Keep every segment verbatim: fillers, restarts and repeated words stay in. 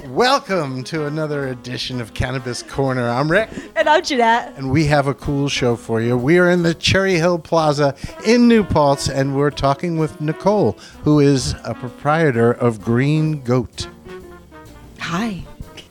Welcome to another edition of Cannabis Corner. I'm Rick. And I'm Jeanette. And we have a cool show for you. We are in the Cherry Hill Plaza in New Paltz, and we're talking with Nicole, who is a proprietor of Green Goat. Hi.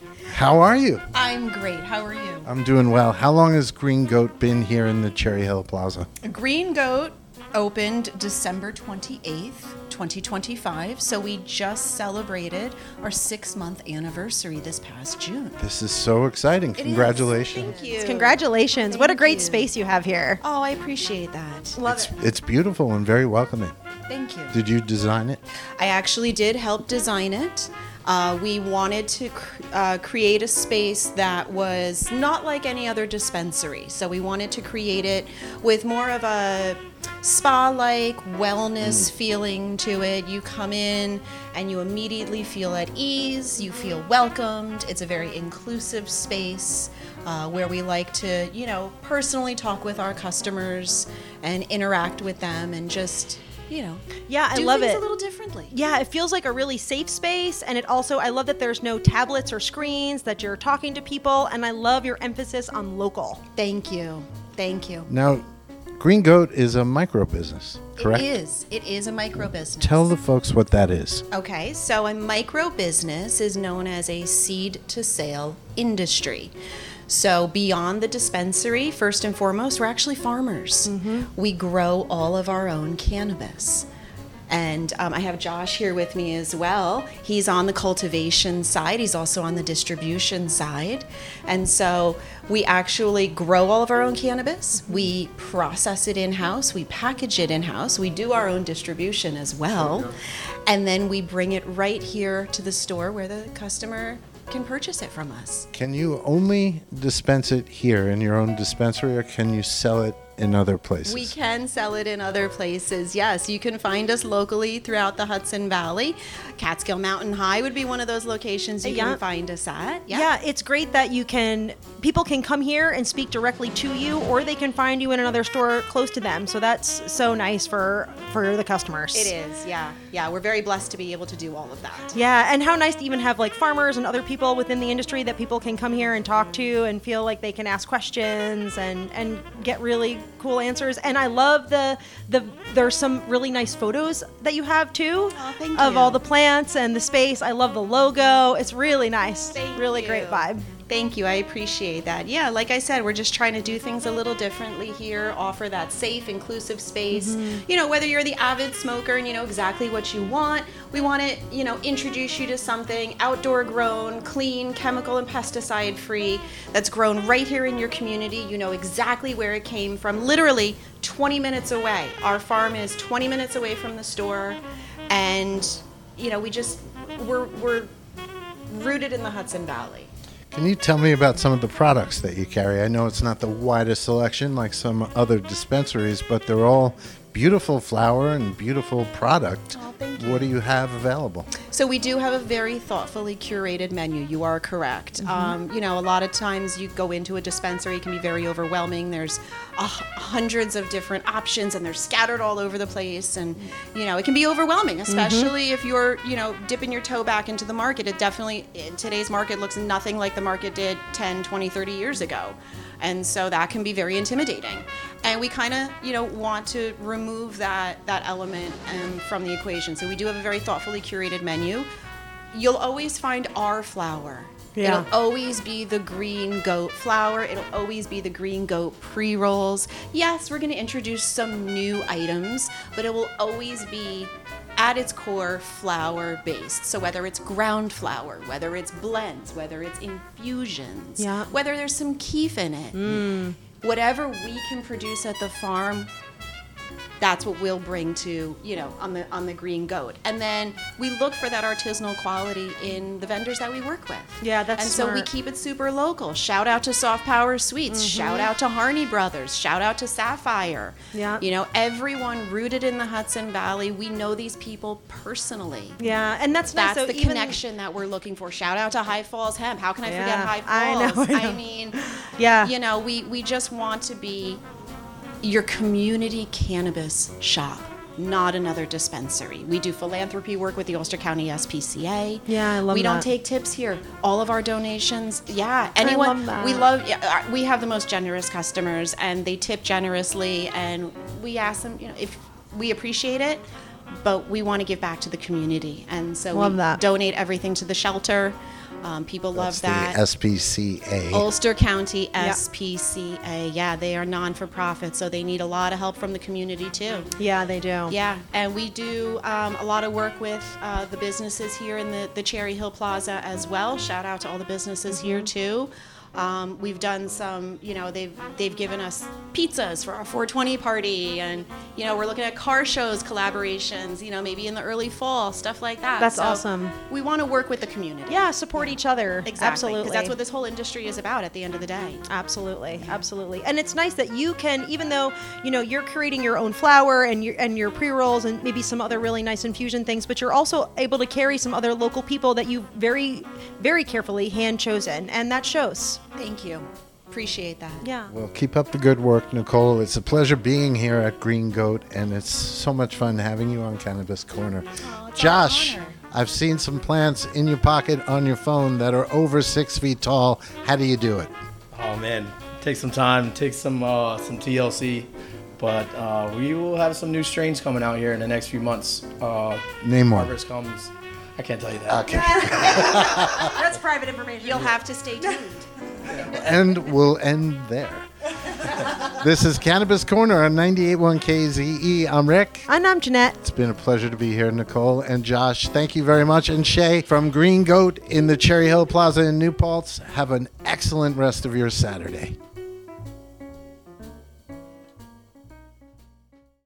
How are you? I'm great. How are you? I'm doing well. How long has Green Goat been here in the Cherry Hill Plaza? Green Goat opened December twenty-eighth, twenty twenty-five, so we just celebrated our six-month anniversary this past June. This is so exciting. It Congratulations. is. Thank you. Congratulations. Thank what a great you. space you have here. Oh, I appreciate that. Love It's, it. it's beautiful and very welcoming. Thank you. Did you design it? I actually did help design it. Uh, we wanted to cr- uh, create a space that was not like any other dispensary. So we wanted to create it with more of a spa-like wellness mm. feeling to it. You come in and you immediately feel at ease. You feel welcomed. It's a very inclusive space uh, where we like to, you know, personally talk with our customers and interact with them and just... you know, yeah, I do love things it. a little differently. Yeah, it feels like a really safe space, and it also, I love that there's no tablets or screens, that you're talking to people, and I love your emphasis on local. Thank you. Thank you. Now, Green Goat is a micro business, correct? It is. It is a micro business. Tell the folks what that is. Okay, so a micro business is known as a seed to sale industry. So beyond the dispensary, first and foremost, we're actually farmers. Mm-hmm. We grow all of our own cannabis. And um, I have Josh here with me as well. He's on the cultivation side. He's also on the distribution side. And so we actually grow all of our own cannabis. We process it in-house. We package it in-house. We do our own distribution as well. And then we bring it right here to the store where the customer can purchase it from us. Can you only dispense it here in your own dispensary, or can you sell it in other places? We can sell it in other places, yes. You can find us locally throughout the Hudson Valley. Catskill Mountain High would be one of those locations you yeah. can find us at. Yeah. yeah, it's great that you can, people can come here and speak directly to you, or they can find you in another store close to them. So that's so nice for, for the customers. It is, yeah. Yeah, we're very blessed to be able to do all of that. Yeah, and how nice to even have like farmers and other people within the industry that people can come here and talk to and feel like they can ask questions and, and get really cool answers. And I love the the there's some really nice photos that you have too oh, thank of you. all the plants and the space. I love the logo. It's really nice. Thank really you. great vibe. Thank you. I appreciate that. Yeah, like I said, we're just trying to do things a little differently here, offer that safe, inclusive space. Mm-hmm. You know, whether you're the avid smoker and you know exactly what you want, we want to, you know, introduce you to something outdoor grown, clean, chemical and pesticide free, that's grown right here in your community. You know exactly where it came from, literally twenty minutes away. Our farm is twenty minutes away from the store, and, you know, we just, we're, we're rooted in the Hudson Valley. Can you tell me about some of the products that you carry? I know it's not the widest selection like some other dispensaries, but they're all beautiful flower and beautiful product. Oh, thank you. What do you have available? So we do have a very thoughtfully curated menu. You are correct. Mm-hmm. Um, you know, a lot of times you go into a dispensary, it can be very overwhelming. There's uh, hundreds of different options, and they're scattered all over the place. And, you know, it can be overwhelming, especially mm-hmm. if you're, you know, dipping your toe back into the market. It definitely, today's market looks nothing like the market did ten, twenty, thirty years ago. And so that can be very intimidating. And we kind of, you know, want to remove that that element um, from the equation. So we do have a very thoughtfully curated menu. You'll always find our flower. Yeah. It'll always be the Green Goat flower. It'll always be the Green Goat pre-rolls. Yes, we're going to introduce some new items, but it will always be at its core flower based. So whether it's ground flower, whether it's blends, whether it's infusions, yeah. whether there's some keef in it, mm. whatever we can produce at the farm, that's what we'll bring to, you know, on the on the Green Goat. And then we look for that artisanal quality in the vendors that we work with. Yeah, that's And smart. so we keep it super local. Shout out to Soft Power Sweets. Mm-hmm. Shout out to Harney Brothers. Shout out to Sapphire. Yeah. You know, everyone rooted in the Hudson Valley. We know these people personally. Yeah, and that's nice. That's So the even, connection that we're looking for. Shout out to High Falls Hemp. How can I Yeah, forget High I Falls? know, I know. I mean, yeah. you know, we, we just want to be your community cannabis shop. not another dispensary. We do philanthropy work with the Ulster County S P C A. Yeah, I love We don't that. take tips here. All of our donations, yeah. Anyone, love that. we love. yeah, We have the most generous customers, and they tip generously. And we ask them, you know, if we appreciate it, but we want to give back to the community, and so Love we that. donate everything to the shelter. Um, people That's love that. the S P C A. Ulster County S P C A. Yeah, they are non-for-profit, so they need a lot of help from the community too. Yeah, they do. Yeah, and we do um, a lot of work with uh, the businesses here in the, the Cherry Hill Plaza as well. Shout out to all the businesses here too. Um, we've done some, you know, they've they've given us pizzas for our four twenty party, and you know, we're looking at car shows collaborations, you know, maybe in the early fall, stuff like that. That's So awesome. We want to work with the community. Yeah, support each other. Exactly. Absolutely. Because that's what this whole industry is about at the end of the day. Absolutely, absolutely, and it's nice that you can, even though you know you're creating your own flour and your and your pre rolls and maybe some other really nice infusion things, but you're also able to carry some other local people that you very, very carefully hand chosen, and that shows. Thank you. Appreciate that. Yeah. Well, keep up the good work, Nicole. It's a pleasure being here at Green Goat, and it's so much fun having you on Cannabis Corner. Oh, it's Josh, an honor. I've seen some plants in your pocket on your phone that are over six feet tall. How do you do it? Oh man, take some time, take some uh, some T L C, but uh, we will have some new strains coming out here in the next few months. Uh, Name one. Harvest comes. I can't tell you that. Okay. That's private information. You'll have to stay tuned. And we'll end there. This is Cannabis Corner on ninety-eight point one K Z E. I'm Rick. And I'm Jeanette. It's been a pleasure to be here, Nicole and Josh. Thank you very much. And Shay from Green Goat in the Cherry Hill Plaza in New Paltz. Have an excellent rest of your Saturday.